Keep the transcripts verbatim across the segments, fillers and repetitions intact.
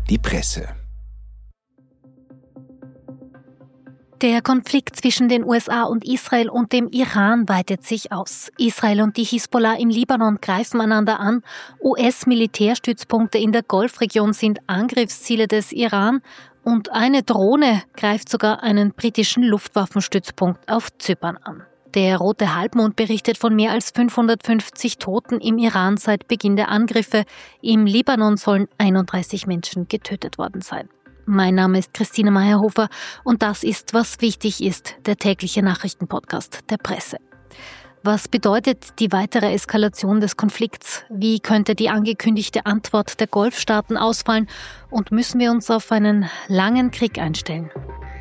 Die Presse. Der Konflikt zwischen den U S A und Israel und dem Iran weitet sich aus. Israel und die Hisbollah im Libanon greifen einander an. U S-Militärstützpunkte in der Golfregion sind Angriffsziele des Iran. Und eine Drohne greift sogar einen britischen Luftwaffenstützpunkt auf Zypern an. Der Rote Halbmond berichtet von mehr als fünfhundertfünfzig Toten im Iran seit Beginn der Angriffe. Im Libanon sollen einunddreißig Menschen getötet worden sein. Mein Name ist Christine Meyerhofer und das ist, was wichtig ist, der tägliche Nachrichtenpodcast der Presse. Was bedeutet die weitere Eskalation des Konflikts? Wie könnte die angekündigte Antwort der Golfstaaten ausfallen? Und müssen wir uns auf einen langen Krieg einstellen?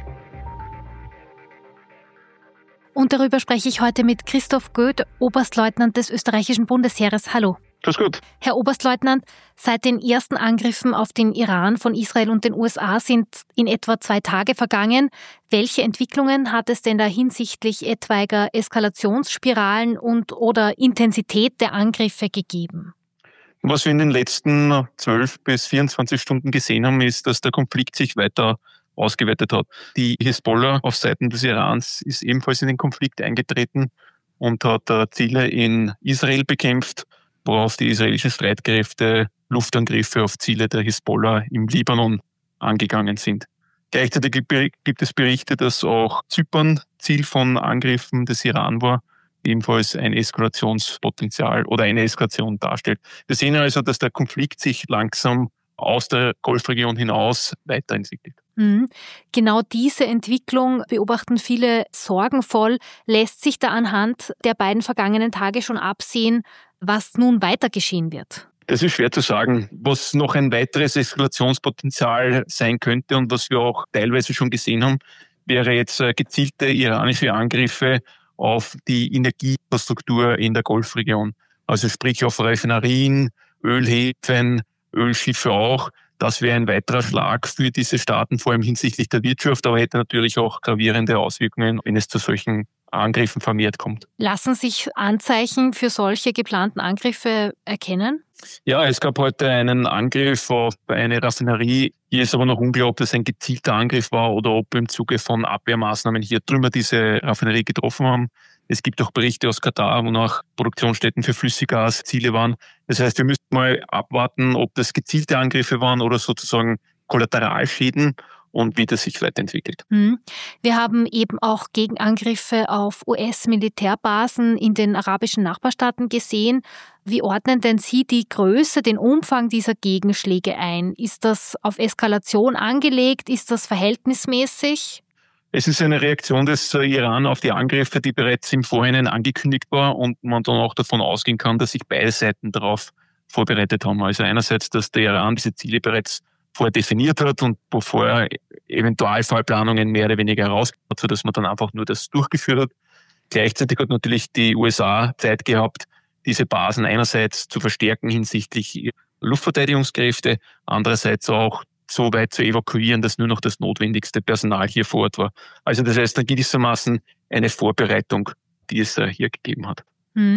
Und darüber spreche ich heute mit Christoph Göth, Oberstleutnant des österreichischen Bundesheeres. Hallo. Grüß Gott. Herr Oberstleutnant, seit den ersten Angriffen auf den Iran von Israel und den U S A sind in etwa zwei Tage vergangen. Welche Entwicklungen hat es denn da hinsichtlich etwaiger Eskalationsspiralen und oder Intensität der Angriffe gegeben? Was wir in den letzten zwölf bis vierundzwanzig Stunden gesehen haben, ist, dass der Konflikt sich weiter ausgeweitet hat. Die Hisbollah auf Seiten des Irans ist ebenfalls in den Konflikt eingetreten und hat Ziele in Israel bekämpft, worauf die israelischen Streitkräfte Luftangriffe auf Ziele der Hisbollah im Libanon angegangen sind. Gleichzeitig gibt es Berichte, dass auch Zypern Ziel von Angriffen des Iran war, ebenfalls ein Eskalationspotenzial oder eine Eskalation darstellt. Wir sehen also, dass der Konflikt sich langsam aus der Golfregion hinaus weiterentwickelt. Mhm. Genau diese Entwicklung beobachten viele sorgenvoll. Lässt sich da anhand der beiden vergangenen Tage schon absehen, was nun weiter geschehen wird? Das ist schwer zu sagen. Was noch ein weiteres Eskalationspotenzial sein könnte und was wir auch teilweise schon gesehen haben, wäre jetzt gezielte iranische Angriffe auf die Energieinfrastruktur in der Golfregion. Also sprich auf Raffinerien, Ölhäfen, Ölschiffe auch. Das wäre ein weiterer Schlag für diese Staaten, vor allem hinsichtlich der Wirtschaft, aber hätte natürlich auch gravierende Auswirkungen, wenn es zu solchen Angriffen vermehrt kommt. Lassen sich Anzeichen für solche geplanten Angriffe erkennen? Ja, es gab heute einen Angriff auf eine Raffinerie. Hier ist aber noch unklar, ob das ein gezielter Angriff war oder ob im Zuge von Abwehrmaßnahmen hier Trümmer diese Raffinerie getroffen haben. Es gibt auch Berichte aus Katar, wo nach Produktionsstätten für Flüssiggas Ziele waren. Das heißt, wir müssen mal abwarten, ob das gezielte Angriffe waren oder sozusagen Kollateralschäden und wie das sich weiterentwickelt. Wir haben eben auch Gegenangriffe auf U S-Militärbasen in den arabischen Nachbarstaaten gesehen. Wie ordnen denn Sie die Größe, den Umfang dieser Gegenschläge ein? Ist das auf Eskalation angelegt? Ist das verhältnismäßig? Es ist eine Reaktion des Iran auf die Angriffe, die bereits im Vorhinein angekündigt war und man dann auch davon ausgehen kann, dass sich beide Seiten darauf vorbereitet haben. Also einerseits, dass der Iran diese Ziele bereits vorher definiert hat und bevor Eventualfallplanungen mehr oder weniger herausgekommen hat, sodass man dann einfach nur das durchgeführt hat. Gleichzeitig hat natürlich die U S A Zeit gehabt, diese Basen einerseits zu verstärken hinsichtlich Luftverteidigungskräfte, andererseits auch so weit zu evakuieren, dass nur noch das notwendigste Personal hier vor Ort war. Also das heißt dann gewissermaßen eine Vorbereitung, die es hier gegeben hat.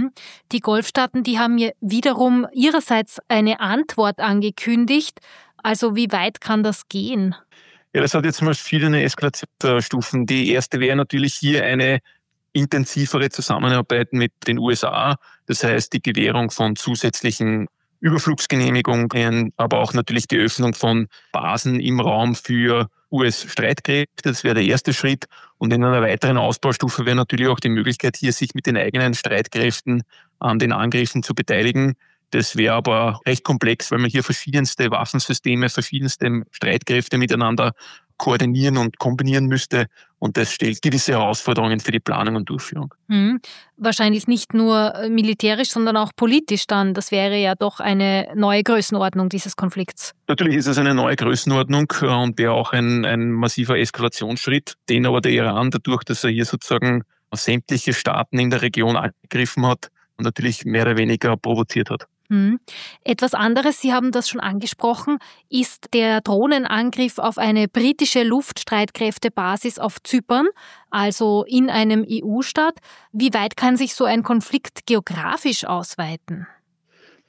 Die Golfstaaten, die haben ja wiederum ihrerseits eine Antwort angekündigt. Also wie weit kann das gehen? Ja, das hat jetzt mal verschiedene Eskalationsstufen. Die erste wäre natürlich hier eine intensivere Zusammenarbeit mit den U S A. Das heißt, die Gewährung von zusätzlichen Überflugsgenehmigungen, aber auch natürlich die Öffnung von Basen im Raum für U S-Streitkräfte. Das wäre der erste Schritt. Und in einer weiteren Ausbaustufe wäre natürlich auch die Möglichkeit, hier sich mit den eigenen Streitkräften an den Angriffen zu beteiligen. Das wäre aber recht komplex, weil man hier verschiedenste Waffensysteme, verschiedenste Streitkräfte miteinander koordinieren und kombinieren müsste. Und das stellt gewisse Herausforderungen für die Planung und Durchführung. Hm. Wahrscheinlich nicht nur militärisch, sondern auch politisch dann. Das wäre ja doch eine neue Größenordnung dieses Konflikts. Natürlich ist es eine neue Größenordnung und wäre auch ein, ein massiver Eskalationsschritt, den aber der Iran dadurch, dass er hier sozusagen sämtliche Staaten in der Region angegriffen hat und natürlich mehr oder weniger provoziert hat. Hm. Etwas anderes, Sie haben das schon angesprochen, ist der Drohnenangriff auf eine britische Luftstreitkräftebasis auf Zypern, also in einem E U-Staat. Wie weit kann sich so ein Konflikt geografisch ausweiten?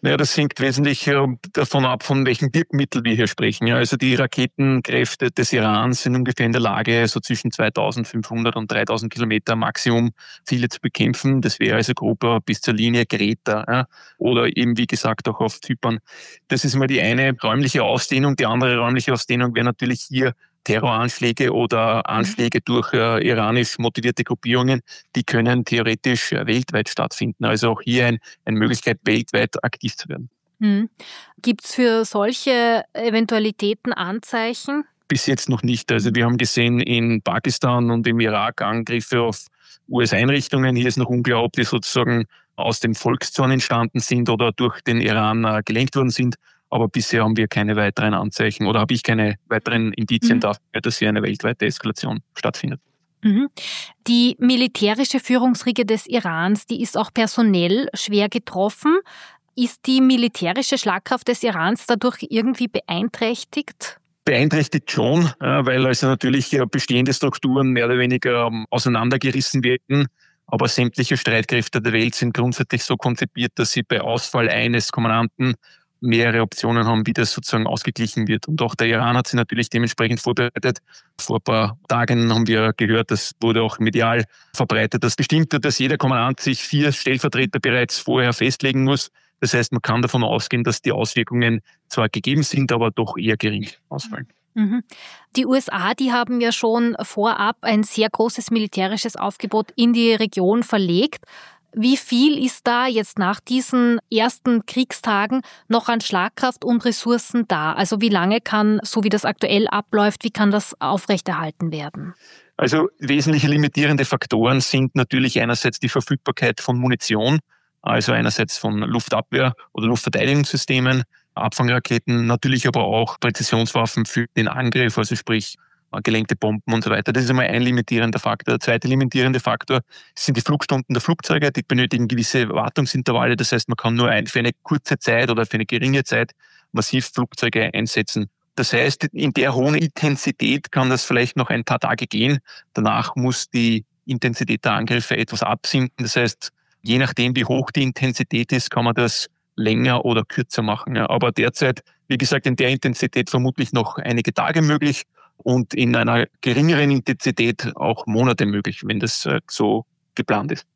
Naja, das hängt wesentlich davon ab, von welchen Wirkmitteln wir hier sprechen. Ja, also die Raketenkräfte des Irans sind ungefähr in der Lage, so zwischen zweitausendfünfhundert und dreitausend Kilometer Maximum Ziele zu bekämpfen. Das wäre also grob bis zur Linie Kreta, ja, oder eben wie gesagt auch auf Zypern. Das ist mal die eine räumliche Ausdehnung. Die andere räumliche Ausdehnung wäre natürlich hier Terroranschläge oder Anschläge durch äh, iranisch motivierte Gruppierungen, die können theoretisch äh, weltweit stattfinden. Also auch hier ein, eine Möglichkeit, weltweit aktiv zu werden. Hm. Gibt es für solche Eventualitäten Anzeichen? Bis jetzt noch nicht. Also wir haben gesehen in Pakistan und im Irak Angriffe auf U S-Einrichtungen. Hier ist noch unklar, ob die sozusagen aus dem Volkszorn entstanden sind oder durch den Iran äh, gelenkt worden sind. Aber bisher haben wir keine weiteren Anzeichen oder habe ich keine weiteren Indizien mhm. dafür, dass hier eine weltweite Eskalation stattfindet. Mhm. Die militärische Führungsriege des Irans, die ist auch personell schwer getroffen. Ist die militärische Schlagkraft des Irans dadurch irgendwie beeinträchtigt? Beeinträchtigt schon, weil also natürlich bestehende Strukturen mehr oder weniger auseinandergerissen werden. Aber sämtliche Streitkräfte der Welt sind grundsätzlich so konzipiert, dass sie bei Ausfall eines Kommandanten mehrere Optionen haben, wie das sozusagen ausgeglichen wird. Und auch der Iran hat sich natürlich dementsprechend vorbereitet. Vor ein paar Tagen haben wir gehört, das wurde auch medial verbreitet, dass bestimmt, dass jeder Kommandant sich vier Stellvertreter bereits vorher festlegen muss. Das heißt, man kann davon ausgehen, dass die Auswirkungen zwar gegeben sind, aber doch eher gering ausfallen. Mhm. Die U S A, die haben ja schon vorab ein sehr großes militärisches Aufgebot in die Region verlegt. Wie viel ist da jetzt nach diesen ersten Kriegstagen noch an Schlagkraft und Ressourcen da? Also wie lange kann, so wie das aktuell abläuft, wie kann das aufrechterhalten werden? Also wesentliche limitierende Faktoren sind natürlich einerseits die Verfügbarkeit von Munition, also einerseits von Luftabwehr- oder Luftverteidigungssystemen, Abfangraketen, natürlich aber auch Präzisionswaffen für den Angriff, also sprich gelenkte Bomben und so weiter. Das ist einmal ein limitierender Faktor. Der zweite limitierende Faktor sind die Flugstunden der Flugzeuge. Die benötigen gewisse Wartungsintervalle. Das heißt, man kann nur ein, für eine kurze Zeit oder für eine geringe Zeit massiv Flugzeuge einsetzen. Das heißt, in der hohen Intensität kann das vielleicht noch ein paar Tage gehen. Danach muss die Intensität der Angriffe etwas absinken. Das heißt, je nachdem, wie hoch die Intensität ist, kann man das länger oder kürzer machen. Aber derzeit, wie gesagt, in der Intensität vermutlich noch einige Tage möglich. Und in einer geringeren Intensität auch Monate möglich, wenn das so geplant ist.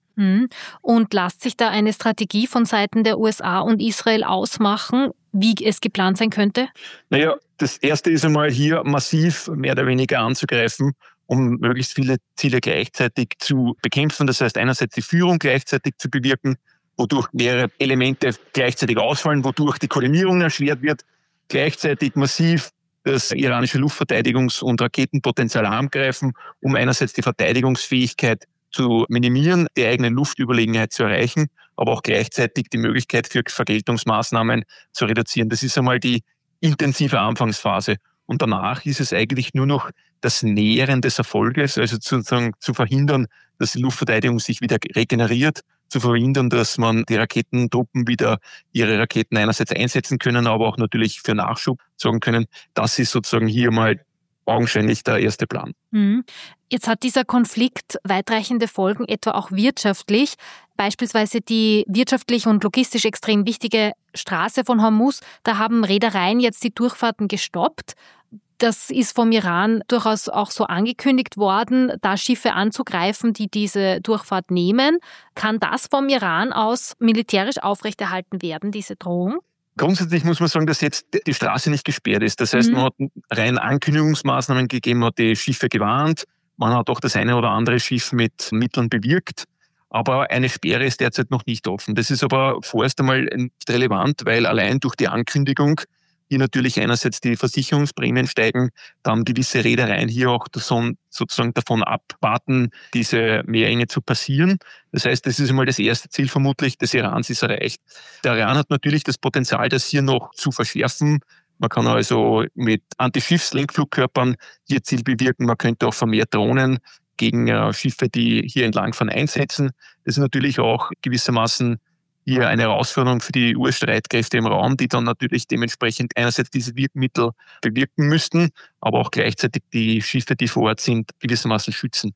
Und lässt sich da eine Strategie von Seiten der U S A und Israel ausmachen, wie es geplant sein könnte? Naja, das Erste ist einmal hier massiv mehr oder weniger anzugreifen, um möglichst viele Ziele gleichzeitig zu bekämpfen. Das heißt einerseits die Führung gleichzeitig zu bewirken, wodurch mehrere Elemente gleichzeitig ausfallen, wodurch die Koordinierung erschwert wird, gleichzeitig massiv das iranische Luftverteidigungs- und Raketenpotenzial angreifen, um einerseits die Verteidigungsfähigkeit zu minimieren, die eigene Luftüberlegenheit zu erreichen, aber auch gleichzeitig die Möglichkeit für Vergeltungsmaßnahmen zu reduzieren. Das ist einmal die intensive Anfangsphase. Und danach ist es eigentlich nur noch das Nähern des Erfolges, also sozusagen zu verhindern, dass die Luftverteidigung sich wieder regeneriert, zu verhindern, dass man die Raketentruppen wieder ihre Raketen einerseits einsetzen können, aber auch natürlich für Nachschub sorgen können. Das ist sozusagen hier mal augenscheinlich der erste Plan. Jetzt hat dieser Konflikt weitreichende Folgen, etwa auch wirtschaftlich. Beispielsweise die wirtschaftlich und logistisch extrem wichtige Straße von Hormuz. Da haben Reedereien jetzt die Durchfahrten gestoppt. Das ist vom Iran durchaus auch so angekündigt worden, da Schiffe anzugreifen, die diese Durchfahrt nehmen. Kann das vom Iran aus militärisch aufrechterhalten werden, diese Drohung? Grundsätzlich muss man sagen, dass jetzt die Straße nicht gesperrt ist. Das heißt, mhm. man hat rein Ankündigungsmaßnahmen gegeben, man hat die Schiffe gewarnt, man hat auch das eine oder andere Schiff mit Mitteln bewirkt. Aber eine Sperre ist derzeit noch nicht offen. Das ist aber vorerst einmal nicht relevant, weil allein durch die Ankündigung hier natürlich einerseits die Versicherungsprämien steigen, dann gewisse Reedereien hier auch sozusagen davon abwarten, diese Meerenge zu passieren. Das heißt, das ist einmal das erste Ziel vermutlich des Irans ist erreicht. Der Iran hat natürlich das Potenzial, das hier noch zu verschärfen. Man kann also mit Antischiffslenkflugkörpern hier Ziel bewirken. Man könnte auch vermehrt Drohnen gegen äh, Schiffe, die hier entlangfahren, einsetzen. Das ist natürlich auch gewissermaßen hier eine Herausforderung für die U S-Streitkräfte im Raum, die dann natürlich dementsprechend einerseits diese Wirkmittel bewirken müssten, aber auch gleichzeitig die Schiffe, die vor Ort sind, gewissermaßen schützen.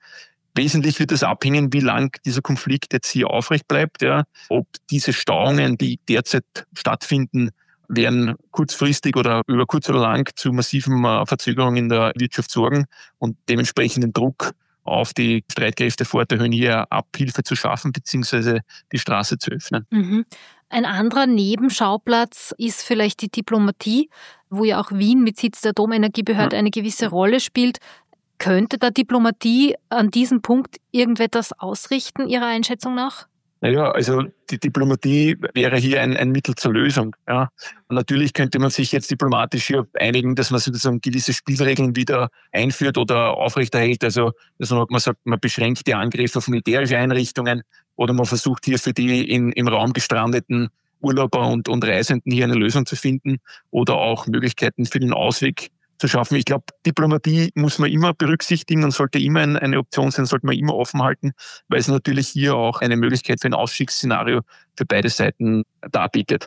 Wesentlich wird es abhängen, wie lang dieser Konflikt jetzt hier aufrecht bleibt, ja. Ob diese Stauungen, die derzeit stattfinden, werden kurzfristig oder über kurz oder lang zu massiven Verzögerungen in der Wirtschaft sorgen und dementsprechenden Druck auf die Streitkräfte forterhöhen, hier Abhilfe zu schaffen bzw. die Straße zu öffnen. Mhm. Ein anderer Nebenschauplatz ist vielleicht die Diplomatie, wo ja auch Wien mit Sitz der Atomenergiebehörde eine gewisse Rolle spielt. Könnte da Diplomatie an diesem Punkt irgendetwas ausrichten, Ihrer Einschätzung nach? Naja, also die Diplomatie wäre hier ein, ein Mittel zur Lösung. Ja. Und natürlich könnte man sich jetzt diplomatisch hier einigen, dass man sozusagen gewisse Spielregeln wieder einführt oder aufrechterhält. Also dass man sagt, man beschränkt die Angriffe auf militärische Einrichtungen oder man versucht hier für die in, im Raum gestrandeten Urlauber und, und Reisenden hier eine Lösung zu finden oder auch Möglichkeiten für den Ausweg zu schaffen. Ich glaube, Diplomatie muss man immer berücksichtigen und sollte immer eine Option sein, sollte man immer offen halten, weil es natürlich hier auch eine Möglichkeit für ein Ausstiegsszenario für beide Seiten darbietet.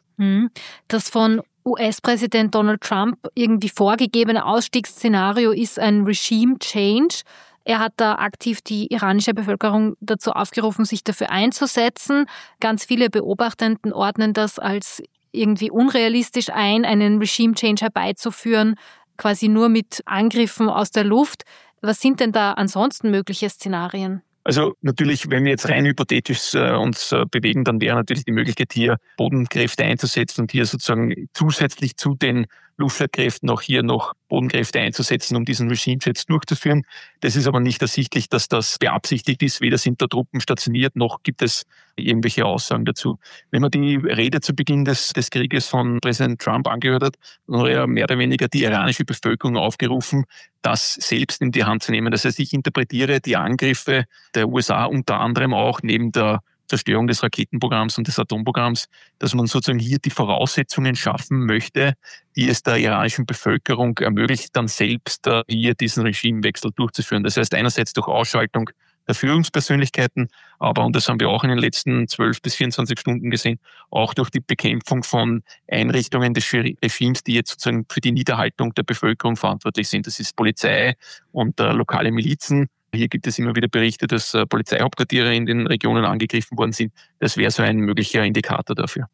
Das von U S-Präsident Donald Trump irgendwie vorgegebene Ausstiegsszenario ist ein Regime Change. Er hat da aktiv die iranische Bevölkerung dazu aufgerufen, sich dafür einzusetzen. Ganz viele Beobachtenden ordnen das als irgendwie unrealistisch ein, einen Regime Change herbeizuführen, quasi nur mit Angriffen aus der Luft. Was sind denn da ansonsten mögliche Szenarien? Also natürlich, wenn wir jetzt rein hypothetisch äh, uns äh, bewegen, dann wäre natürlich die Möglichkeit, hier Bodenkräfte einzusetzen und hier sozusagen zusätzlich zu den Luftstreitkräften auch hier noch Bodenkräfte einzusetzen, um diesen Regime-Checks durchzuführen. Das ist aber nicht ersichtlich, dass das beabsichtigt ist. Weder sind da Truppen stationiert, noch gibt es irgendwelche Aussagen dazu. Wenn man die Rede zu Beginn des, des Krieges von Präsident Trump angehört hat, dann hat er mehr oder weniger die iranische Bevölkerung aufgerufen, das selbst in die Hand zu nehmen. Das heißt, ich interpretiere die Angriffe der U S A unter anderem auch neben der Zerstörung des Raketenprogramms und des Atomprogramms, dass man sozusagen hier die Voraussetzungen schaffen möchte, die es der iranischen Bevölkerung ermöglicht, dann selbst hier diesen Regimewechsel durchzuführen. Das heißt einerseits durch Ausschaltung der Führungspersönlichkeiten, aber, und das haben wir auch in den letzten zwölf bis vierundzwanzig Stunden gesehen, auch durch die Bekämpfung von Einrichtungen des Regimes, die jetzt sozusagen für die Niederhaltung der Bevölkerung verantwortlich sind. Das ist Polizei und äh, lokale Milizen. Hier gibt es immer wieder Berichte, dass äh, Polizeihauptquartiere in den Regionen angegriffen worden sind. Das wäre so ein möglicher Indikator dafür.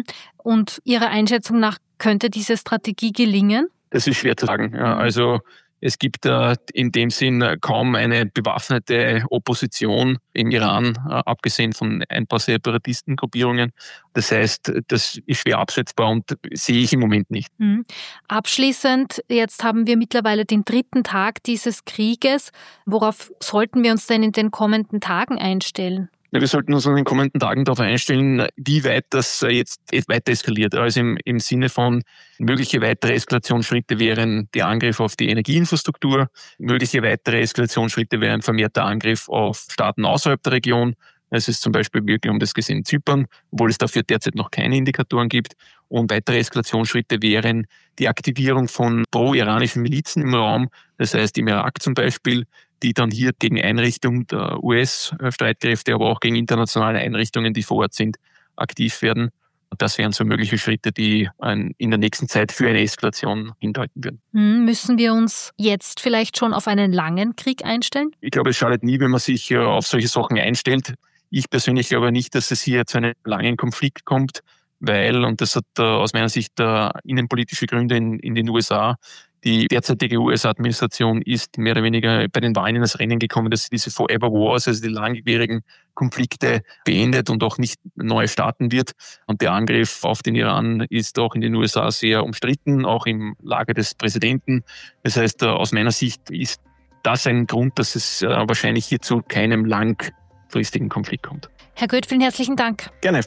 Und Ihrer Einschätzung nach könnte diese Strategie gelingen? Das ist schwer zu sagen. Ja, also es gibt äh, in dem Sinn kaum eine bewaffnete Opposition im Iran, äh, abgesehen von ein paar Separatistengruppierungen. Das heißt, das ist schwer absetzbar und sehe ich im Moment nicht. Mhm. Abschließend, jetzt haben wir mittlerweile den dritten Tag dieses Krieges. Worauf sollten wir uns denn in den kommenden Tagen einstellen? Wir sollten uns in den kommenden Tagen darauf einstellen, wie weit das jetzt weiter eskaliert. Also im, im Sinne von mögliche weitere Eskalationsschritte wären die Angriffe auf die Energieinfrastruktur, mögliche weitere Eskalationsschritte wären vermehrter Angriff auf Staaten außerhalb der Region. Es ist zum Beispiel wirklich um das gesehen Zypern, obwohl es dafür derzeit noch keine Indikatoren gibt. Und weitere Eskalationsschritte wären die Aktivierung von pro-iranischen Milizen im Raum, das heißt im Irak zum Beispiel, die dann hier gegen Einrichtungen der U S-Streitkräfte, aber auch gegen internationale Einrichtungen, die vor Ort sind, aktiv werden. Das wären so mögliche Schritte, die in der nächsten Zeit für eine Eskalation hindeuten würden. Müssen wir uns jetzt vielleicht schon auf einen langen Krieg einstellen? Ich glaube, es schadet nie, wenn man sich auf solche Sachen einstellt. Ich persönlich glaube nicht, dass es hier zu einem langen Konflikt kommt, weil, und das hat aus meiner Sicht innenpolitische Gründe in, in den U S A, die derzeitige U S-Administration ist mehr oder weniger bei den Wahlen in das Rennen gekommen, dass sie diese Forever Wars, also die langwierigen Konflikte beendet und auch nicht neu starten wird. Und der Angriff auf den Iran ist auch in den U S A sehr umstritten, auch im Lager des Präsidenten. Das heißt, aus meiner Sicht ist das ein Grund, dass es wahrscheinlich hier zu keinem langfristigen Konflikt kommt. Herr Goeth, vielen herzlichen Dank. Gerne.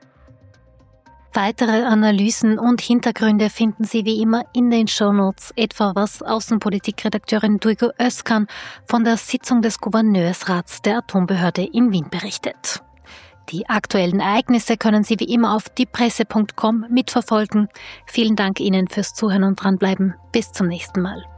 Weitere Analysen und Hintergründe finden Sie wie immer in den Shownotes, etwa was Außenpolitikredakteurin Duygu Özkan von der Sitzung des Gouverneursrats der Atombehörde in Wien berichtet. Die aktuellen Ereignisse können Sie wie immer auf diepresse punkt com mitverfolgen. Vielen Dank Ihnen fürs Zuhören und dranbleiben. Bis zum nächsten Mal.